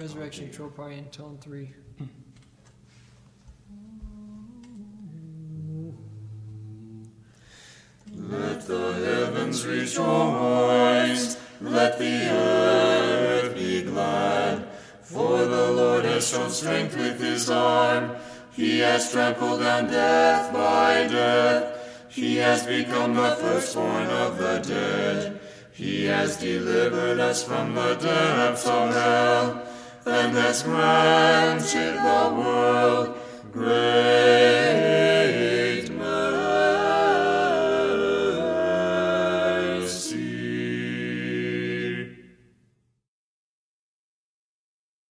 Resurrection, Tropai, and tone 3. Let the heavens rejoice, let the earth be glad, for the Lord has shown strength with his arm. He has trampled down death by death. He has become the firstborn of the dead. He has delivered us from the depths of hell, and has granted the world grace.